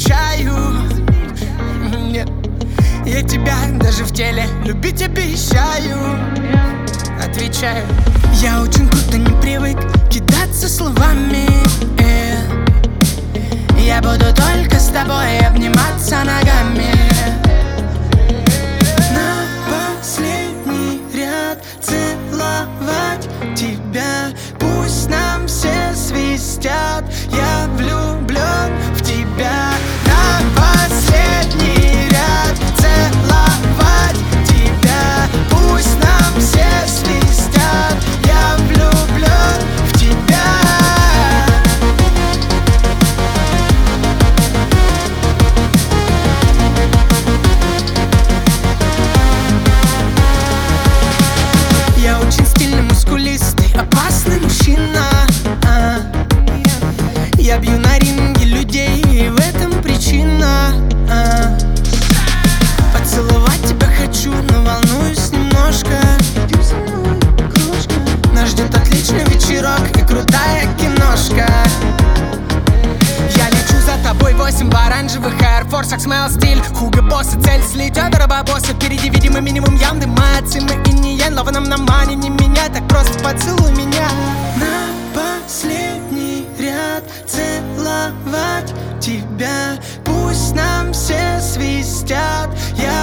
замечаю. Нет, я тебя даже в теле любить обещаю. Отвечаю, я очень круто не привык кидаться словами. Я буду только с тобой обниматься ногами. На последний ряд целовать тебя, пусть нам все свистят, я влюблен в тебя. На последний ряд целовать тебя, пусть нам все свистят, я влюблен в тебя. Я очень стильный, мускулистый, опасный мужчина. Я бью на ринге людей, и в этом причина. Поцеловать тебя хочу, но волнуюсь немножко. Нас ждет отличный вечерок и крутая киношка. Я лечу за тобой 8 в оранжевых Air Force, смел стиль Хуга Босс, и цель слетет робобосса. Впереди видимый минимум ям, дымается мы и не ен. Лава нам на мане, не меня, так просто поцелуй меня. На последний ряд целовать тебя, пусть нам все свистят, я